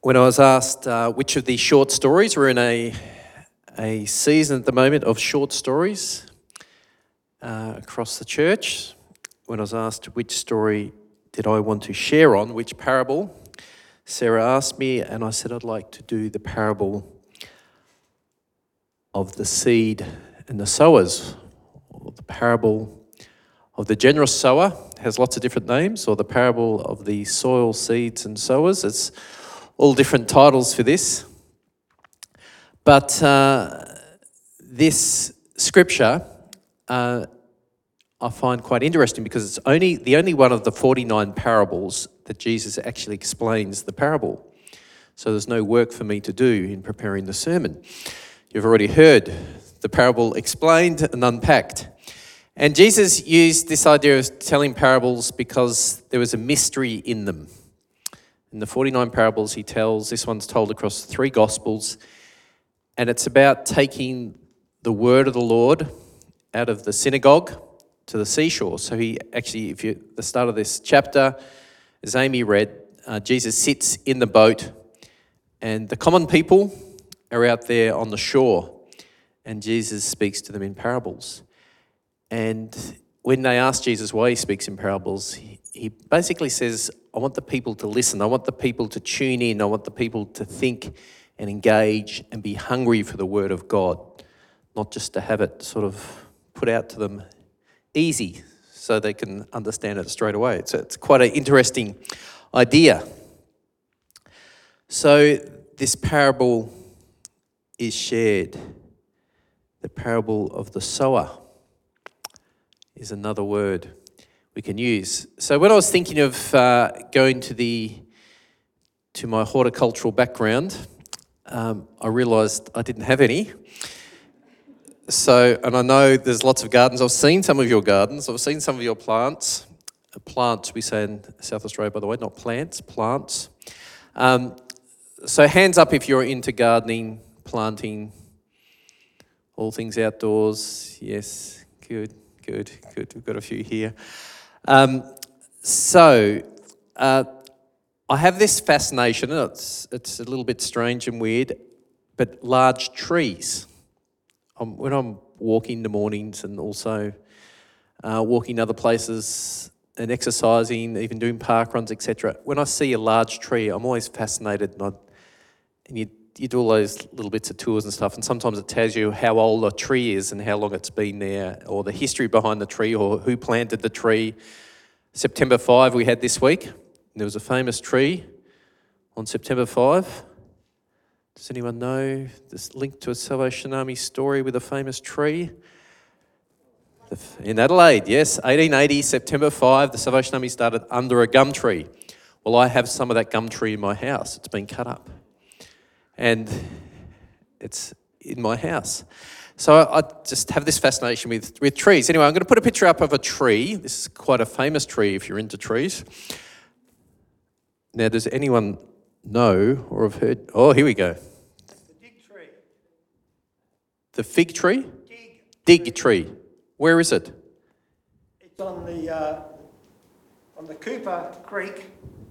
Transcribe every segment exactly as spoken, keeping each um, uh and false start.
when I was asked uh, which of these short stories, we're in a, a season at the moment of short stories uh, across the church. When I was asked which story did I want to share on, which parable, Sarah asked me, and I said I'd like to do the parable of the seed and the sowers, or the parable of the generous sower. It has lots of different names, or the parable of the soil, seeds and sowers. It's all different titles for this. But uh, this scripture uh, I find quite interesting because it's only the only one of the forty-nine parables that Jesus actually explains the parable. So there's no work for me to do in preparing the sermon. You've already heard the parable explained and unpacked. And Jesus used this idea of telling parables because there was a mystery in them. In the forty-nine parables he tells, this one's told across three Gospels, and it's about taking the word of the Lord out of the synagogue to the seashore. So he actually, if you the start of this chapter, as Amy read, uh, Jesus sits in the boat and the common people are out there on the shore and Jesus speaks to them in parables. And when they ask Jesus why he speaks in parables, he, he basically says, I want the people to listen. I want the people to tune in. I want the people to think and engage and be hungry for the word of God, not just to have it sort of put out to them easy so they can understand it straight away. It's, it's quite an interesting idea. So this parable is shared. The parable of the sower is another word we can use. So when I was thinking of uh, going to the to my horticultural background, um, I realised I didn't have any. So, and I know there's lots of gardens. I've seen some of your gardens. I've seen some of your plants. Plants, we say in South Australia, by the way, not plants, plants. Um, so hands up if you're into gardening, planting, all things outdoors. Yes, good, good, good. We've got a few here. Um, so, uh, I have this fascination, and it's, it's a little bit strange and weird, but large trees. Um, when I'm walking in the mornings and also uh, walking other places and exercising, even doing park runs, et cetera, when I see a large tree, I'm always fascinated. And, I, and you, you do all those little bits of tours and stuff, and sometimes it tells you how old a tree is and how long it's been there, or the history behind the tree, or who planted the tree. September fifth we had this week. And there was a famous tree on September fifth. Does anyone know this link to a Salvation Army story with a famous tree? In Adelaide, yes, eighteen eighty, September fifth, the Salvation Army started under a gum tree. Well, I have some of that gum tree in my house. It's been cut up. And it's in my house. So I, I just have this fascination with, with trees. Anyway, I'm going to put a picture up of a tree. This is quite a famous tree if you're into trees. Now, does anyone know or have heard? Oh, here we go. The dig tree. The fig tree? Dig. Dig tree. Where is it? It's on the uh, on the Cooper Creek.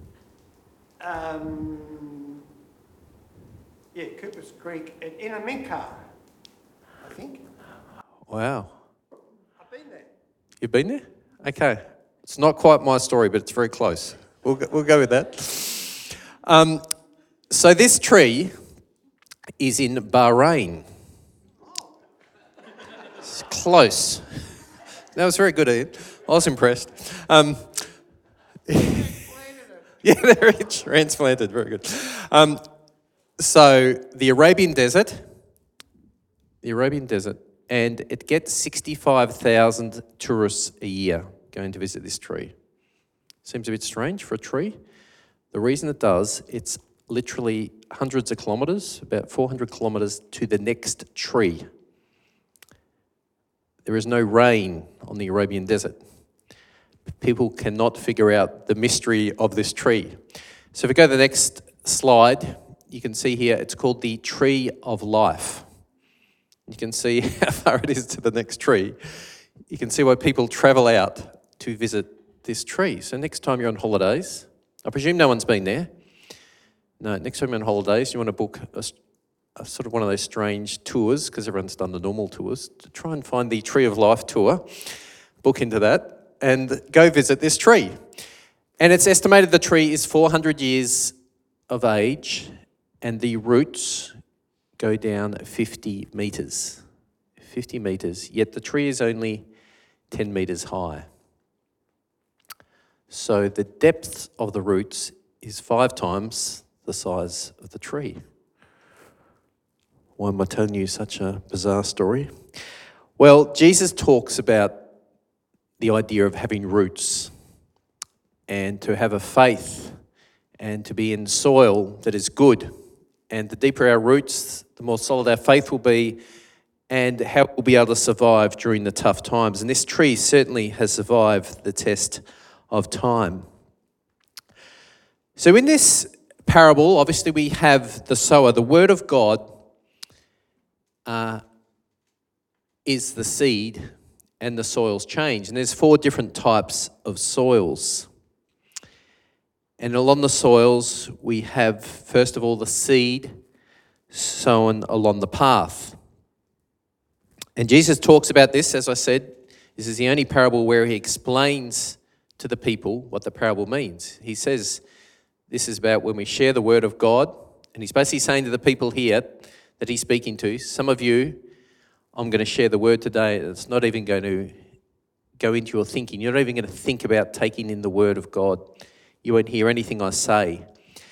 Um, yeah, Cooper's Creek in, in a Mincar, I think. Wow. I've been there. You've been there? Okay. It's not quite my story, but it's very close. We'll go, we'll go with that. Um, so this tree is in Bahrain. It's close. That was very good, Ian. I was impressed. Um, yeah, they're transplanted. Very good. Um, so the Arabian Desert, the Arabian Desert, and it gets sixty-five thousand tourists a year going to visit this tree. Seems a bit strange for a tree. The reason it does, it's literally hundreds of kilometres, about four hundred kilometres to the next tree. There is no rain on the Arabian Desert. People cannot figure out the mystery of this tree. So if we go to the next slide, you can see here it's called the Tree of Life. You can see how far it is to the next tree. You can see why people travel out to visit this tree. So next time you're on holidays, I presume no one's been there. No, next time you're on holidays, you want to book a, s- a sort of one of those strange tours, because everyone's done the normal tours, to try and find the Tree of Life tour, book into that, and go visit this tree. And it's estimated the tree is four hundred years of age, and the roots go down fifty metres. fifty metres, yet the tree is only ten metres high. So the depth of the roots is five times the size of the tree. Why am I telling you such a bizarre story? Well, Jesus talks about the idea of having roots and to have a faith and to be in soil that is good. And the deeper our roots, the more solid our faith will be, and how we'll be able to survive during the tough times. And this tree certainly has survived the test of time. So in this parable, obviously we have the sower. The word of God uh, is the seed, and the soils change. And there's four different types of soils. And along the soils, we have, first of all, the seed sown along the path. And Jesus talks about this, as I said. This is the only parable where he explains to the people what the parable means. He says this is about when we share the word of God, and he's basically saying to the people here that he's speaking to, some of you, I'm going to share the word today. It's not even going to go into your thinking. You're not even going to think about taking in the word of God. You won't hear anything I say.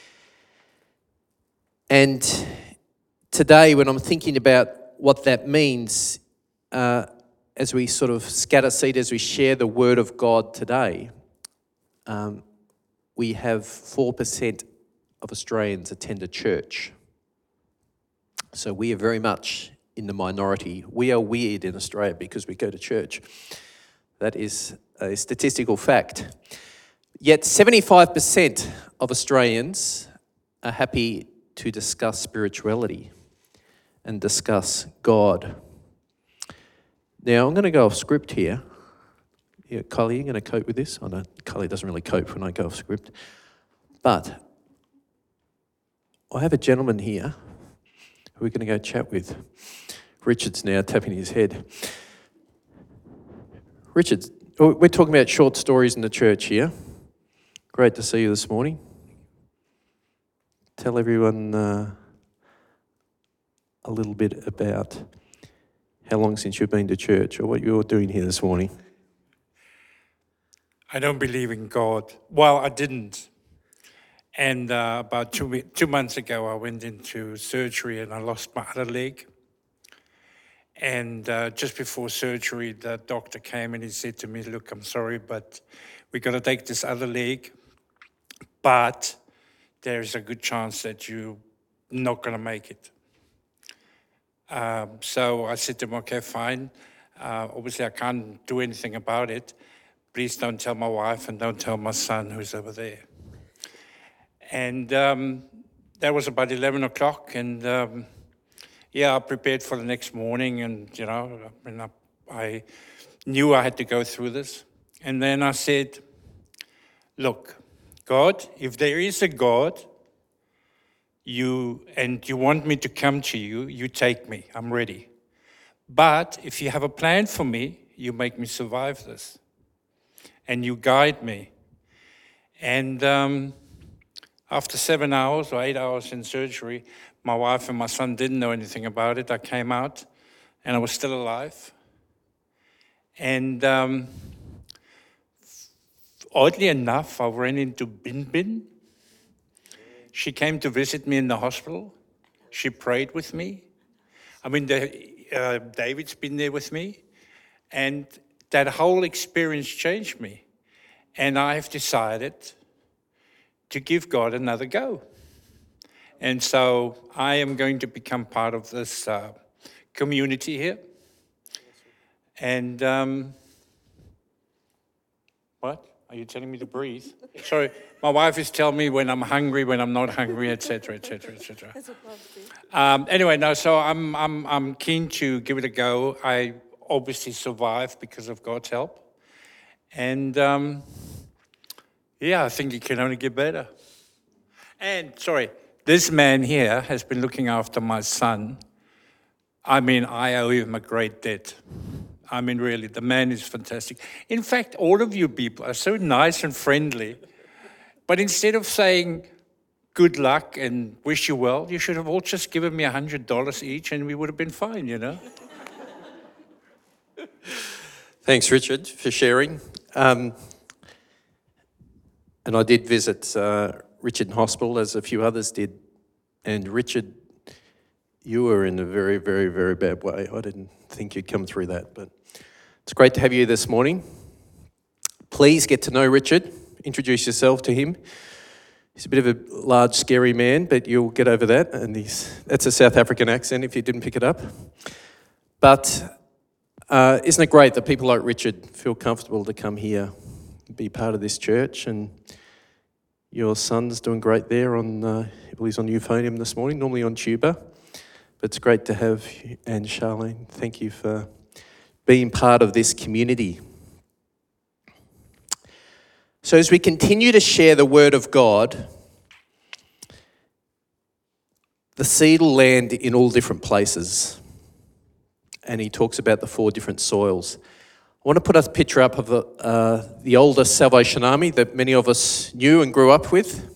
And today, when I'm thinking about what that means, uh, as we sort of scatter seed, as we share the word of God today, um, we have four percent of Australians attend a church. So we are very much in the minority. We are weird in Australia because we go to church. That is a statistical fact. Yet seventy-five percent of Australians are happy to discuss spirituality and discuss God. Now, I'm going to go off script here. Yeah, Kylie, you going to cope with this? I know Kylie doesn't really cope when I go off script. But I have a gentleman here who we're going to go chat with. Richard's now tapping his head. Richard, we're talking about short stories in the church here. Great to see you this morning. Tell everyone uh, a little bit about how long since you've been to church or what you're doing here this morning. I don't believe in God. Well, I didn't. And uh, about two, we- two months ago, I went into surgery and I lost my other leg. And uh, just before surgery, the doctor came and he said to me, look, I'm sorry, but we got to take this other leg. But there's a good chance that you're not going to make it. Um, so I said to him, okay, fine. Uh, obviously, I can't do anything about it. Please don't tell my wife and don't tell my son who's over there. And um, that was about eleven o'clock. And um, yeah, I prepared for the next morning. And, you know, I, mean, I, I knew I had to go through this. And then I said, look, God, if there is a God, you and you want me to come to you, you take me. I'm ready. But if you have a plan for me, you make me survive this. And you guide me. And um, after seven hours or eight hours in surgery, my wife and my son didn't know anything about it. I came out and I was still alive. And um, oddly enough, I ran into Bin Bin. She came to visit me in the hospital. She prayed with me. I mean, the, uh, David's been there with me. And that whole experience changed me. And I've decided to give God another go. And so I am going to become part of this uh, community here. And um, what? Are you telling me to breathe? Sorry, my wife is telling me when I'm hungry, when I'm not hungry, et cetera, et cetera, et cetera. Um, anyway, no, so I'm, I'm, I'm keen to give it a go. I obviously survived because of God's help. And um, yeah, I think it can only get better. And sorry, this man here has been looking after my son. I mean, I owe him a great debt. I mean, really, the man is fantastic. In fact, all of you people are so nice and friendly. But instead of saying good luck and wish you well, you should have all just given me one hundred dollars each and we would have been fine, you know? Thanks, Richard, for sharing. Um, and I did visit uh, Richard in hospital, as a few others did. And Richard, you were in a very, very, very bad way. I didn't think you'd come through that, but it's great to have you this morning. Please get to know Richard. Introduce yourself to him. He's a bit of a large, scary man, but you'll get over that. And he's, that's a South African accent if you didn't pick it up. But uh, isn't it great that people like Richard feel comfortable to come here and be part of this church? And your son's doing great there on, uh, well, he's on euphonium this morning, normally on tuba. But it's great to have you. And Charlene, thank you for being part of this community. So as we continue to share the word of God, the seed will land in all different places. And he talks about the four different soils. I want to put a picture up of the, uh, the older Salvation Army that many of us knew and grew up with.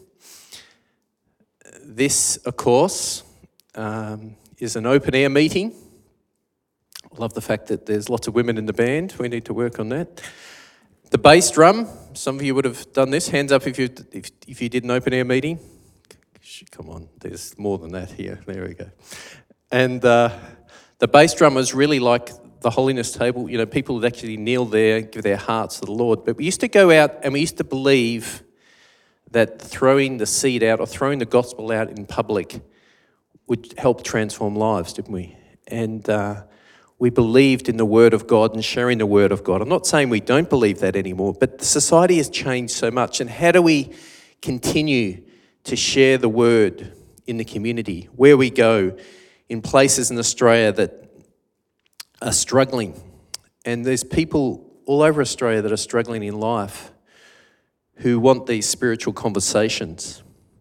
This, of course, um, is an open-air meeting. I love the fact that there's lots of women in the band. We need to work on that. The bass drum, some of you would have done this. Hands up if you if, if you did an open-air meeting. Come on, there's more than that here. There we go. And uh, the bass drum was really like the holiness table. You know, people would actually kneel there, give their hearts to the Lord. But we used to go out and we used to believe that throwing the seed out or throwing the gospel out in public would help transform lives, didn't we? And uh, we believed in the Word of God and sharing the Word of God. I'm not saying we don't believe that anymore, but society has changed so much. And how do we continue to share the Word in the community, where we go, in places in Australia that are struggling? And there's people all over Australia that are struggling in life who want these spiritual conversations.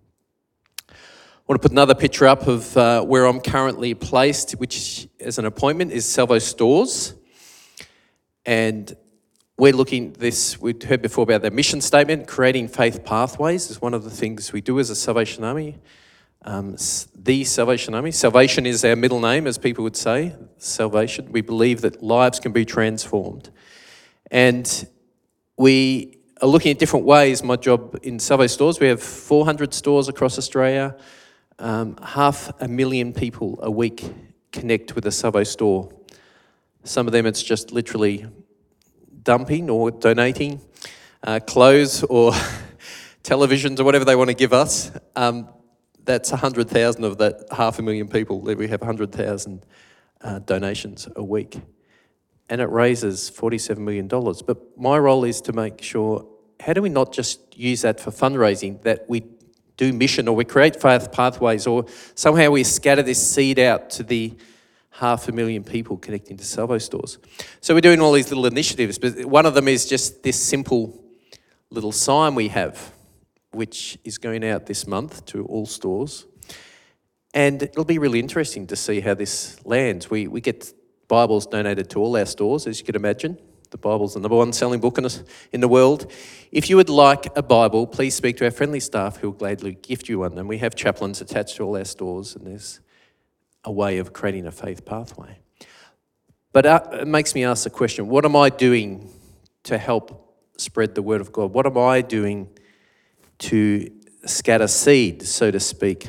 I want to put another picture up of uh, where I'm currently placed, which as an appointment is Salvo Stores. And we're looking this, we'd heard before about their mission statement, creating faith pathways is one of the things we do as a Salvation Army. Um, the Salvation Army. Salvation is our middle name, as people would say. Salvation. We believe that lives can be transformed. And we are looking at different ways. My job in Salvo Stores, we have four hundred stores across Australia. Um, half a million people a week connect with a Salvo store. Some of them it's just literally dumping or donating uh, clothes or televisions or whatever they want to give us. Um, that's one hundred thousand of that half a million people. We have one hundred thousand uh, donations a week. And it raises forty-seven million dollars. But my role is to make sure, how do we not just use that for fundraising, that we do mission or we create faith pathways or somehow we scatter this seed out to the half a million people connecting to Salvo Stores. So we're doing all these little initiatives, but one of them is just this simple little sign we have, which is going out this month to all stores. And it'll be really interesting to see how this lands. We we get Bibles donated to all our stores, as you could imagine. The Bible's the number one selling book in, in the world. If you would like a Bible, please speak to our friendly staff who will gladly gift you one. And we have chaplains attached to all our stores, and there's a way of creating a faith pathway. But uh, it makes me ask the question, what am I doing to help spread the word of God? What am I doing to scatter seed, so to speak?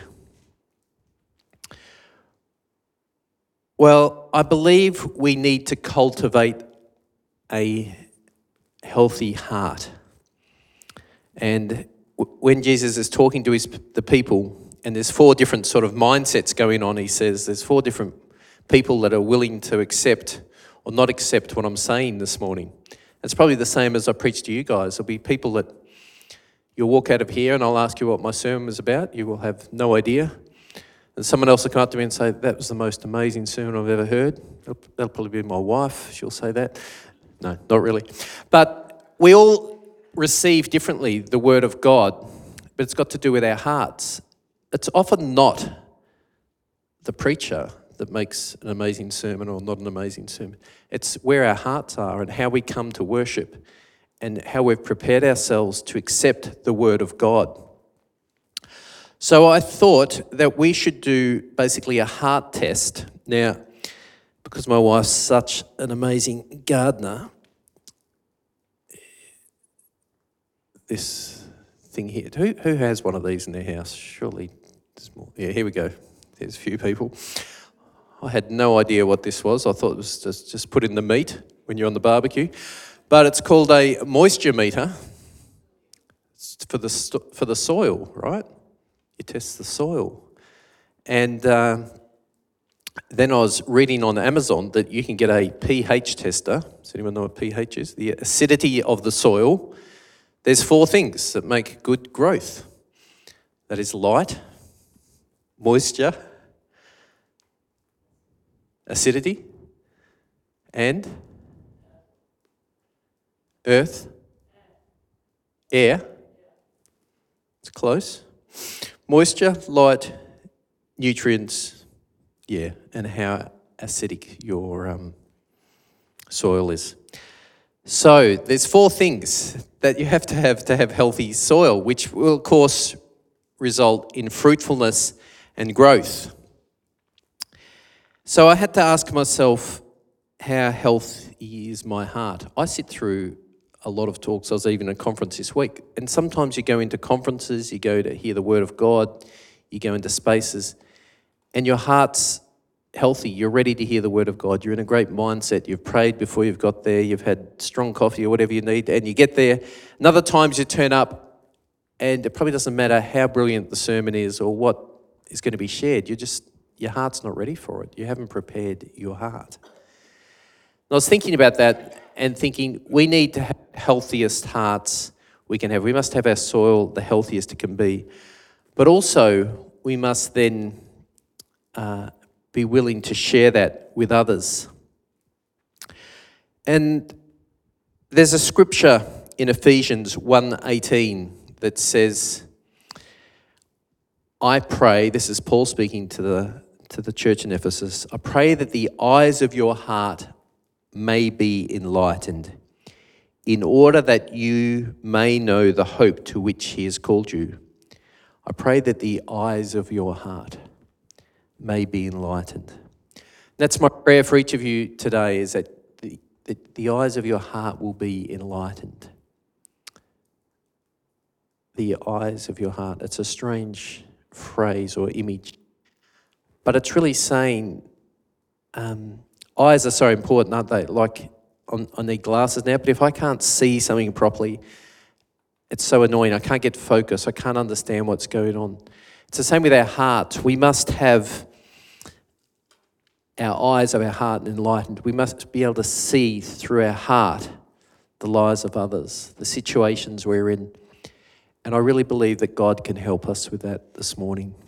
Well, I believe we need to cultivate a healthy heart. And w- when Jesus is talking to his the people, and there's four different sort of mindsets going on, he says there's four different people that are willing to accept or not accept what I'm saying this morning. It's probably the same as I preach to you guys. There'll be people that you'll walk out of here and I'll ask you what my sermon was about. You will have no idea. And someone else will come up to me and say, that was the most amazing sermon I've ever heard. That'll, that'll probably be my wife. She'll say that. No, not really. But we all receive differently the word of God, but it's got to do with our hearts. it's often not the preacher that makes an amazing sermon or not an amazing sermon. It's where our hearts are and how we come to worship and how we've prepared ourselves to accept the word of God. So I thought that we should do basically a heart test. Now, because my wife's such an amazing gardener, this thing here, who, who has one of these in their house? Surely there's more. Yeah, here we go. There's a few people. I had no idea what this was. I thought it was just, just put in the meat when you're on the barbecue. But it's called a moisture meter. It's for the, for the soil, right? You test the soil. And uh, then I was reading on Amazon that you can get a pH tester. Does anyone know what pH is? The acidity of the soil. There's four things that make good growth. That is light, moisture, acidity, and earth, air. It's close. Moisture, light, nutrients, yeah, and how acidic your um, soil is. So there's four things that you have to have to have healthy soil, which will, of course, result in fruitfulness and growth. So I had to ask myself, how healthy is my heart? I sit through a lot of talks. I was even at a conference this week. And sometimes you go into conferences, you go to hear the word of God, you go into spaces, and your heart's healthy. You're ready to hear the word of God. You're in a great mindset. You've prayed before you've got there. You've had strong coffee or whatever you need, and you get there. And other times you turn up, and it probably doesn't matter how brilliant the sermon is or what is going to be shared. You're just, your heart's not ready for it. You haven't prepared your heart. And I was thinking about that and thinking we need to have healthiest hearts we can have. We must have our soil the healthiest it can be. But also, we must then uh, be willing to share that with others. And there's a scripture in Ephesians one eighteen that says, I pray, this is Paul speaking to the, to the church in Ephesus, I pray that the eyes of your heart may be enlightened, in order that you may know the hope to which he has called you. I pray that the eyes of your heart may be enlightened. That's my prayer for each of you today, is that the, that the eyes of your heart will be enlightened. The eyes of your heart. It's a strange phrase or image, but it's really saying, um, eyes are so important, aren't they? Like, I'm, I need glasses now, but if I can't see something properly, it's so annoying. I can't get focus. I can't understand what's going on. It's the same with our hearts. We must have our eyes of our heart enlightened. We must be able to see through our heart the lives of others, the situations we're in. And I really believe that God can help us with that this morning.